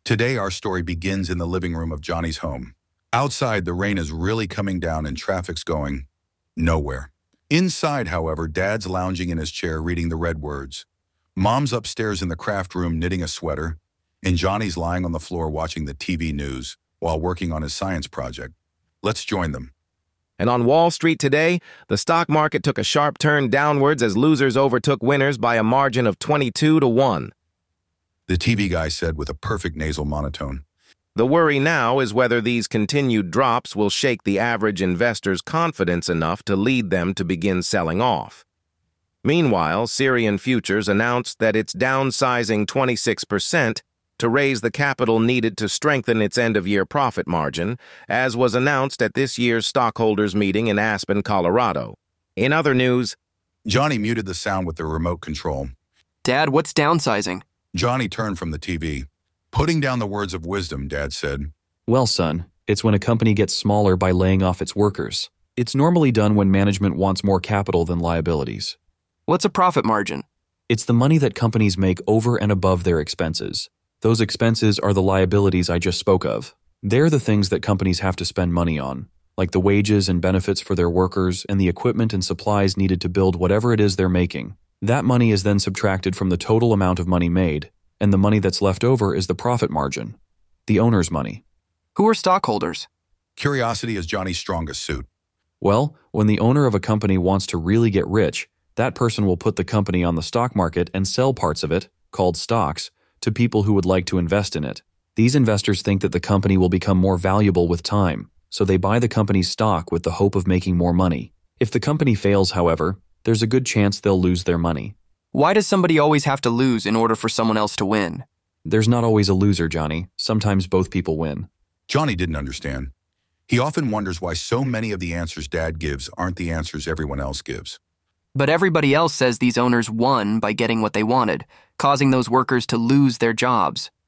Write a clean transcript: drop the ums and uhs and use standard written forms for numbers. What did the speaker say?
Today, our story begins in the living room of Johnny's home. Outside, the rain is really coming down and traffic's going nowhere. Inside, however, Dad's lounging in his chair reading the red words. Mom's upstairs in the craft room knitting a sweater, and Johnny's lying on the floor watching the TV news while working on his science project. Let's join them. And on Wall Street today, the stock market took a sharp turn downwards as losers overtook winners by a margin of 22-1. The TV guy said with a perfect nasal monotone. The worry now is whether these continued drops will shake the average investor's confidence enough to lead them to begin selling off. Meanwhile, Syrian Futures announced that it's downsizing 26% to raise the capital needed to strengthen its end-of-year profit margin, as was announced at this year's stockholders' meeting in Aspen, Colorado. In other news, Johnny muted the sound with the remote control. Dad, what's downsizing? Johnny turned from the TV. Putting down the words of wisdom, Dad said. Well, son, it's when a company gets smaller by laying off its workers. It's normally done when management wants more capital than liabilities. What's a profit margin? It's the money that companies make over and above their expenses. Those expenses are the liabilities I just spoke of. They're the things that companies have to spend money on, like the wages and benefits for their workers and the equipment and supplies needed to build whatever it is they're making. That money is then subtracted from the total amount of money made, and the money that's left over is the profit margin, the owner's money. Who are stockholders? Curiosity is Johnny's strongest suit. Well, when the owner of a company wants to really get rich, that person will put the company on the stock market and sell parts of it, called stocks, to people who would like to invest in it. These investors think that the company will become more valuable with time, so they buy the company's stock with the hope of making more money. If the company fails, however, there's a good chance they'll lose their money. Why does somebody always have to lose in order for someone else to win? There's not always a loser, Johnny. Sometimes both people win. Johnny didn't understand. He often wonders why so many of the answers Dad gives aren't the answers everyone else gives. But everybody else says these owners won by getting what they wanted, causing those workers to lose their jobs.